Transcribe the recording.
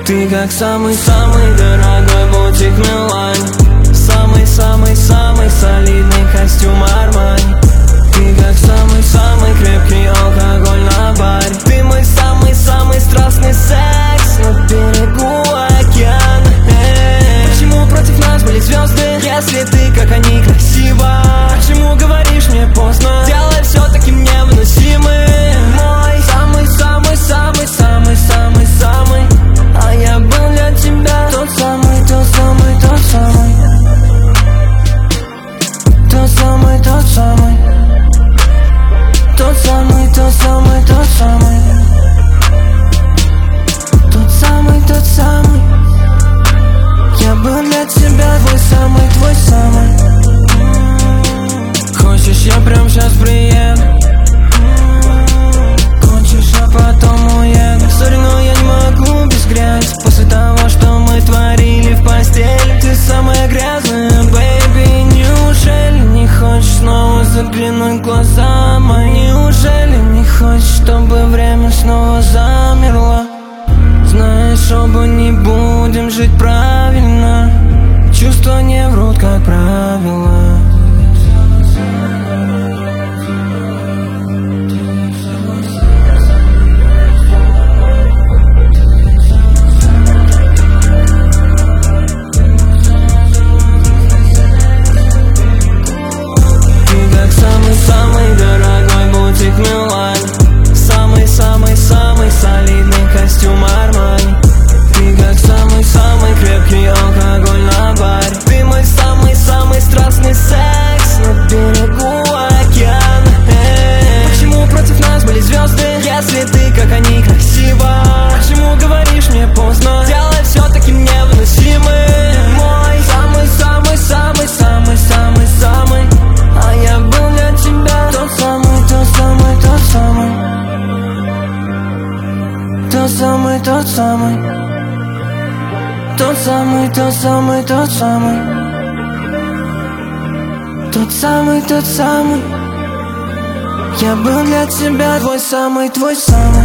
Ты как самый-самый дорогой бутик Милань, самый-самый-самый солидный костюм Армани. Ты как самый-самый крепкий алкоголь на баре. Ты мой самый-самый страстный секс на берегу океана. Почему против нас были звезды, если ты как они красива? Почему говоришь мне поздно, делай все таким невыносимым? Мой самый-самый-самый-самый-самый, а я был для тебя тот самый, тот самый, тот самый, тот самый, тот самый, тот самый, тот самый, тот самый, тот самый, тот самый. Я был для тебя твой самый, твой самый. Хочешь, я прям сейчас приеду? Хочешь, а потом уеду? Сори, но я не могу без грязи. После того, что мы творили в постели, ты самая грязная, бэйби. Неужели не хочешь снова заглянуть в глаза мои? Неужели не хочешь, чтобы время снова замерло? Знаешь, оба не будем жить правильно. Чувства не врут, как правило. Ты как самый-самый дорогой бутик Милань, самый-самый-самый солидный костюм Армани. Ты как самый-самый крепкий алкоголь на баре. Ты мой самый-самый страстный секс на берегу океана. Почему против нас были звезды, если ты как они красива? Почему говоришь мне поздно, делай все таким невыносимым? Мой самый-самый-самый-самый-самый, а я был для тебя тот самый, тот самый, тот самый, тот самый, тот самый, тот самый, тот самый, тот самый, тот самый, тот самый. Я был для тебя твой самый, твой самый.